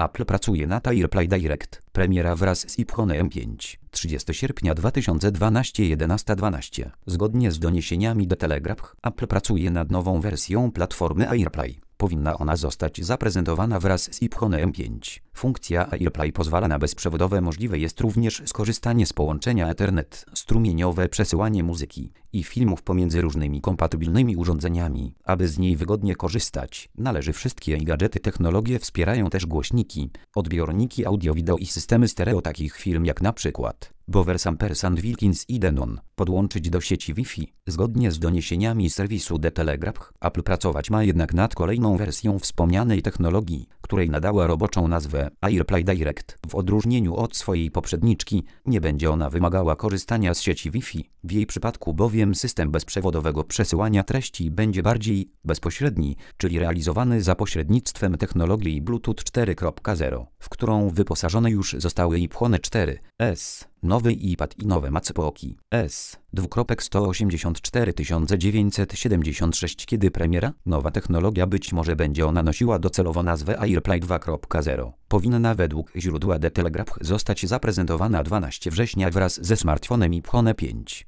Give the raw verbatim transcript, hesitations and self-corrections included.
Apple pracuje nad AirPlay Direct. Premiera wraz z iPhone'em pięć. trzydziestego sierpnia dwa tysiące dwunastego jedenasta dwanaście. Zgodnie z doniesieniami The Telegraph, Apple pracuje nad nową wersją platformy AirPlay. Powinna ona zostać zaprezentowana wraz z iPhone'em pięć. Funkcja AirPlay pozwala na bezprzewodowe, możliwe jest również skorzystanie z połączenia Ethernet, strumieniowe przesyłanie muzyki i filmów pomiędzy różnymi kompatybilnymi urządzeniami. Aby z niej wygodnie korzystać, należy wszystkie jej gadżety. Technologie wspierają też głośniki, odbiorniki audio-wideo i systemy stereo takich firm jak na przykład Bowers Ampersand Wilkins i Denon podłączyć do sieci Wi-Fi. Zgodnie z doniesieniami serwisu The Telegraph, Apple pracować ma jednak nad kolejną wersją wspomnianej technologii, której nadała roboczą nazwę AirPlay Direct. W odróżnieniu od swojej poprzedniczki, nie będzie ona wymagała korzystania z sieci Wi-Fi. W jej przypadku bowiem system bezprzewodowego przesyłania treści będzie bardziej bezpośredni, czyli realizowany za pośrednictwem technologii Bluetooth cztery kropka zero, w którą wyposażone już zostały iPhone cztery S, nowy iPad i nowe MacBooki S. sto osiemdziesiąt cztery tysiące dziewięćset siedemdziesiąt sześć. Kiedy premiera? Nowa technologia, być może będzie ona nosiła docelowo nazwę AirPlay dwa kropka zero. Powinna według źródła The Telegraph zostać zaprezentowana dwunastego września wraz ze smartfonem iPhone pięć.